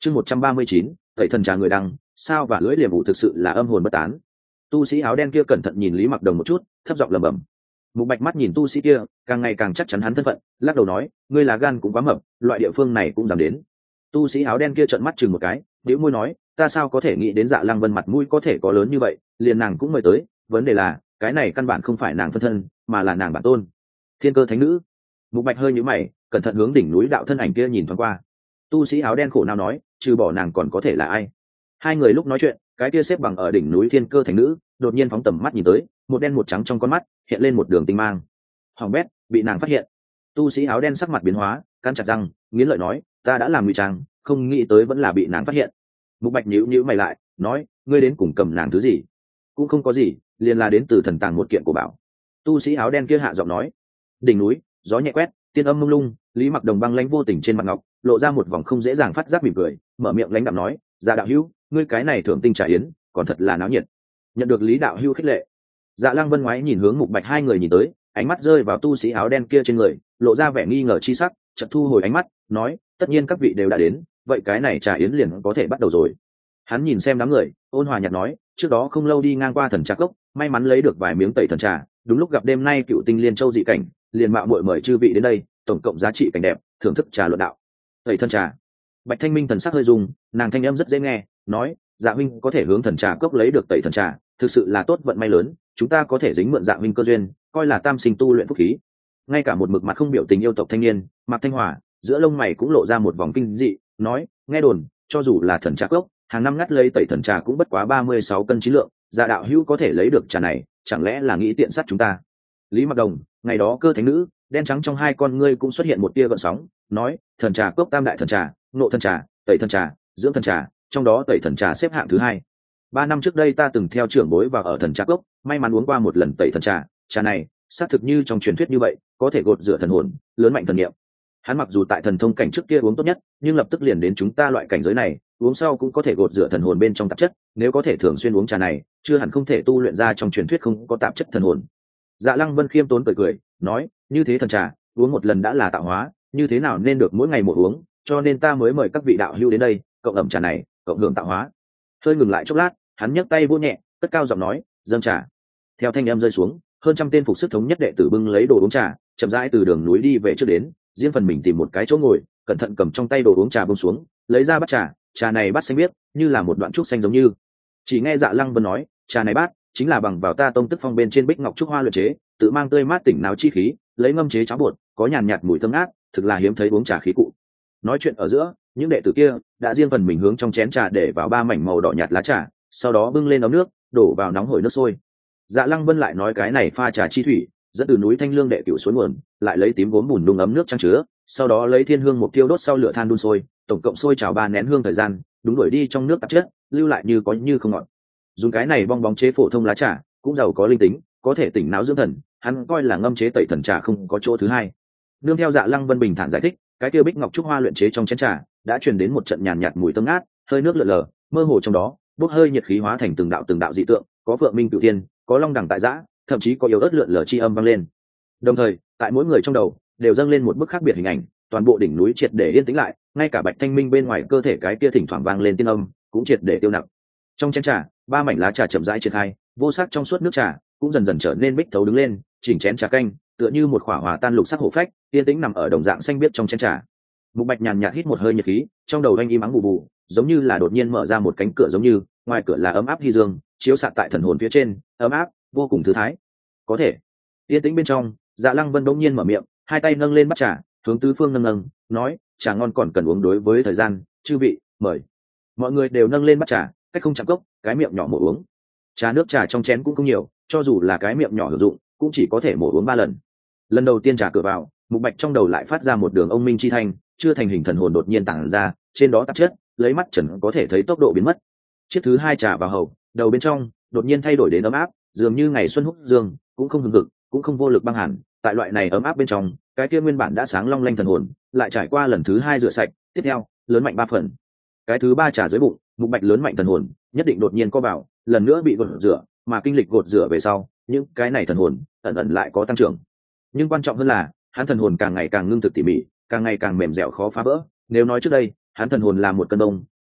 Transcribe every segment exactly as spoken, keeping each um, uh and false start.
chương một trăm ba mươi chín, tẩy thần trà người đăng, sao và lưỡi liềm vụ thực sự là âm hồn bất tán. Tu sĩ áo đen kia cẩn thận nhìn Lý Mặc Đồng một chút, thấp giọng lẩm bẩm. Mục Bạch mắt nhìn tu sĩ kia, càng ngày càng chắc chắn hắn thân phận, lắc đầu nói, ngươi là gan cũng quá mập, loại địa phương này cũng dám đến. Tu sĩ áo đen kia trợn mắt chừng một cái, bĩu môi nói, ta sao có thể nghĩ đến Dạ Lăng Vân mặt mũi có thể có lớn như vậy, liền nàng cũng mời tới, vấn đề là, cái này căn bản không phải nàng phân thân, mà là nàng bản tôn, Thiên Cơ Thánh Nữ. Mục Bạch hơi nhíu mày, cẩn thận hướng đỉnh núi đạo thân ảnh kia nhìn thoáng qua. Tu sĩ áo đen khổ não nói, trừ bỏ nàng còn có thể là ai? Hai người lúc nói chuyện, cái kia xếp bằng ở đỉnh núi Thiên Cơ Thánh Nữ đột nhiên phóng tầm mắt nhìn tới, một đen một trắng trong con mắt hiện lên một đường tinh mang. Hoàng bét, bị nàng phát hiện. Tu sĩ áo đen sắc mặt biến hóa, cắn chặt răng, nghiến lợi nói, ta đã làm ngụy trang, không nghĩ tới vẫn là bị nàng phát hiện. Mục Bạch nhíu nhíu mày lại, nói, ngươi đến cùng cầm nàng thứ gì? Cũng không có gì, liền là đến từ thần tàng một kiện của bảo. Tu sĩ áo đen kia hạ giọng nói. Đỉnh núi, gió nhẹ quét, tiên âm mông lung, Lý Mặc Đồng băng lãnh vô tình trên mặt ngọc lộ ra một vòng không dễ dàng phát giác mỉm cười, mở miệng lãnh đạm nói, Dạ đạo hữu, ngươi cái này thưởng tinh trà yến, còn thật là náo nhiệt. Nhận được Lý đạo hữu khích lệ, Dạ Lăng Vân ngoái nhìn hướng Mục Bạch hai người nhìn tới, ánh mắt rơi vào tu sĩ áo đen kia trên người, lộ ra vẻ nghi ngờ chi sắc, chợt thu hồi ánh mắt, nói, tất nhiên các vị đều đã đến, vậy cái này trà yến liền có thể bắt đầu rồi. Hắn nhìn xem đám người, ôn hòa nhạt nói, trước đó không lâu đi ngang qua thần trà cốc, may mắn lấy được vài miếng tẩy thần trà, đúng lúc gặp đêm nay cựu tinh liên châu dị cảnh, liền mạo muội mời chư vị đến đây, tổng cộng giá trị cảnh đẹp, thưởng thức trà luận đạo. Tẩy thần trà. Bạch Thanh Minh thần sắc hơi rung, nàng thanh âm rất dễ nghe, nói, Dạ huynh có thể hướng thần trà cốc lấy được tẩy thần trà, thực sự là tốt vận may lớn, chúng ta có thể dính mượn Dạ huynh cơ duyên, coi là tam sinh tu luyện phúc khí. Ngay cả một mực mặt không biểu tình yêu tộc thanh niên, Mạc Thanh Hòa, giữa lông mày cũng lộ ra một vòng kinh dị, nói, nghe đồn, cho dù là thần trà cốc, hàng năm ngắt lấy tẩy thần trà cũng bất quá ba mươi sáu cân trí lượng, Dạ đạo hữu có thể lấy được trà này, chẳng lẽ là nghĩ tiện sát chúng ta? Lý Mặc Đồng, ngày đó Cơ Thánh Nữ, đen trắng trong hai con ngươi cũng xuất hiện một tia gợn sóng, nói, thần trà cốc tam đại thần trà, nộ thần trà, tẩy thần trà, dưỡng thần trà, trong đó tẩy thần trà xếp hạng thứ hai. Ba năm trước đây ta từng theo trưởng bối vào ở thần trà cốc, may mắn uống qua một lần tẩy thần trà, trà này xác thực như trong truyền thuyết như vậy, có thể gột rửa thần hồn, lớn mạnh thần niệm. Hắn mặc dù tại thần thông cảnh trước kia uống tốt nhất, nhưng lập tức liền đến chúng ta loại cảnh giới này, uống sau cũng có thể gột rửa thần hồn bên trong tạp chất, nếu có thể thường xuyên uống trà này, chưa hẳn không thể tu luyện ra trong truyền thuyết không có tạp chất thần hồn. Dạ Lăng Vân khiêm tốn cười cười, nói, như thế thần trà, uống một lần đã là tạo hóa, như thế nào nên được mỗi ngày một uống, cho nên ta mới mời các vị đạo hữu đến đây, cộng ẩm trà này, cộng hưởng tạo hóa. Hơi ngừng lại chốc lát, hắn nhấc tay vỗ nhẹ, cất cao giọng nói, dâng trà. Theo thanh âm rơi xuống, hơn trăm tên phục sức thống nhất đệ tử bưng lấy đồ uống trà, chậm rãi từ đường núi đi về trước đến, riêng phần mình tìm một cái chỗ ngồi, cẩn thận cầm trong tay đồ uống trà buông xuống, lấy ra bát trà, trà này bát xanh biếc, như là một đoạn trúc xanh giống như. Chỉ nghe Dạ Lăng Vân nói, trà này bát chính là bằng vào ta tông tức phong bên trên bích ngọc trúc hoa luyện chế, tự mang tươi mát tỉnh não chi khí, lấy ngâm chế cháo bột, có nhàn nhạt mùi thơm ngát, thực là hiếm thấy uống trà khí cụ. Nói chuyện ở giữa, những đệ tử kia đã riêng phần mình hướng trong chén trà để vào ba mảnh màu đỏ nhạt lá trà, sau đó bưng lên ấm nước, đổ vào nóng hổi nước sôi. Dạ Lăng Vân lại nói cái này pha trà chi thủy, dẫn từ núi Thanh Lương đệ cửu suối nguồn, lại lấy tím gốm bùn đun ấm nước trang chứa, sau đó lấy thiên hương một tiêu đốt sau lửa than đun sôi, tổng cộng sôi trào ba nén hương thời gian, đúng đuổi đi trong nước tạp chất, lưu lại như có như không ngọt. Dùng cái này bong bóng chế phổ thông lá trà, cũng giàu có linh tính, có thể tỉnh não dưỡng thần, hắn coi là ngâm chế tẩy thần trà không có chỗ thứ hai. Nương theo Dạ Lăng Vân bình thản giải thích, cái kia bích ngọc trúc hoa luyện chế trong chén trà đã truyền đến một trận nhàn nhạt mùi thơm ngát, hơi nước lượn lờ, mơ hồ trong đó bốc hơi nhiệt khí hóa thành từng đạo từng đạo dị tượng, có vượng minh cửu thiên, có long đẳng tại giã, thậm chí có yếu ớt lượn lờ chi âm vang lên. Đồng thời, tại mỗi người trong đầu đều dâng lên một bức khác biệt hình ảnh, toàn bộ đỉnh núi triệt để yên tĩnh lại, ngay cả Bạch Thanh Minh bên ngoài cơ thể cái kia thỉnh thoảng vang lên tiên âm cũng triệt để tiêu nặng. Trong chén trà, ba mảnh lá trà chậm rãi triển khai, vô sắc trong suốt nước trà cũng dần dần trở nên bích thấu đứng lên, chỉnh chén trà canh tựa như một khỏa hòa tan lục sắc hổ phách, yên tĩnh nằm ở đồng dạng xanh biếc trong chén trà. Mục Bạch nhàn nhạt hít một hơi nhiệt khí, trong đầu anh im ắng bù bù, giống như là đột nhiên mở ra một cánh cửa, giống như ngoài cửa là ấm áp hy dương chiếu xạ tại thần hồn phía trên, ấm áp vô cùng thư thái. Có thể yên tĩnh bên trong, Dạ Lăng Vân đột nhiên mở miệng, hai tay nâng lên bát trà, hướng tứ phương nâng nâng, nói, trà ngon còn cần uống đối với thời gian, chư vị mời. Mọi người đều nâng lên bát trà, cách không chạm cốc, cái miệng nhỏ mổ uống. Trà nước trà trong chén cũng không nhiều, cho dù là cái miệng nhỏ hữu dụng cũng chỉ có thể mổ uống ba lần. Lần đầu tiên trà cửa vào, Mục Bạch trong đầu lại phát ra một đường ông minh chi thanh, chưa thành hình thần hồn đột nhiên tản ra, trên đó tạp chất lấy mắt trần có thể thấy tốc độ biến mất. Chiếc thứ hai trà vào hầu, đầu bên trong đột nhiên thay đổi đến ấm áp, dường như ngày xuân húc dương, cũng không hừng hực, cũng không vô lực băng hẳn. Tại loại này ấm áp bên trong, cái kia nguyên bản đã sáng long lanh thần hồn lại trải qua lần thứ hai rửa sạch, tiếp theo lớn mạnh ba phần. Cái thứ ba trà dưới bụng, Mục Bạch lớn mạnh thần hồn nhất định đột nhiên co vào, lần nữa bị gột rửa, mà kinh lịch gột rửa về sau, những cái này thần hồn ẩn ẩn lại có tăng trưởng. Nhưng quan trọng hơn là, hắn thần hồn càng ngày càng ngưng thực tỉ mỉ, càng ngày càng mềm dẻo khó phá vỡ. Nếu nói trước đây, hắn thần hồn là một cân bông,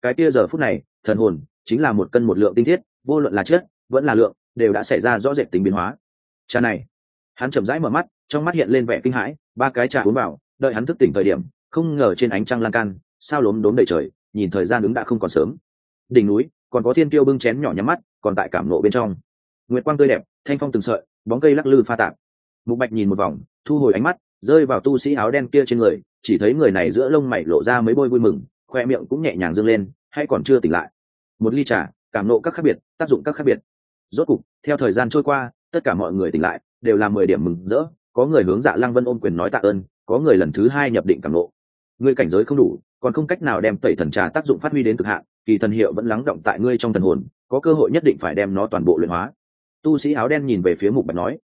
cái kia giờ phút này thần hồn chính là một cân một lượng tinh thiết, vô luận là chất vẫn là lượng đều đã xảy ra rõ rệt tính biến hóa. Trà này, hắn chậm rãi mở mắt, trong mắt hiện lên vẻ kinh hãi. Ba cái trà uống vào, đợi hắn thức tỉnh thời điểm, không ngờ trên ánh trăng lan can sao lốm đốm đầy trời, nhìn thời gian ứng đã không còn sớm. Đỉnh núi còn có thiên tiêu bưng chén nhỏ nhắm mắt, còn tại cảm nộ bên trong. Nguyệt quang tươi đẹp, thanh phong từng sợi, bóng cây lắc lư pha tạp. Mục Bạch nhìn một vòng, thu hồi ánh mắt, rơi vào tu sĩ áo đen kia trên người, chỉ thấy người này giữa lông mày lộ ra mấy bôi vui mừng, khoe miệng cũng nhẹ nhàng dương lên, hay còn chưa tỉnh lại. Một ly trà, cảm nộ các khác biệt, tác dụng các khác biệt. Rốt cục, theo thời gian trôi qua, tất cả mọi người tỉnh lại, đều là mười điểm mừng rỡ. Có người hướng Dạ Lăng Vân ôm quyền nói tạ ơn, có người lần thứ hai nhập định cảm nộ. Ngươi cảnh giới không đủ, còn không cách nào đem tẩy thần trà tác dụng phát huy đến cực hạn, kỳ thần hiệu vẫn lắng động tại ngươi trong thần hồn, có cơ hội nhất định phải đem nó toàn bộ luyện hóa. Tu sĩ áo đen nhìn về phía Mục Bạch nói,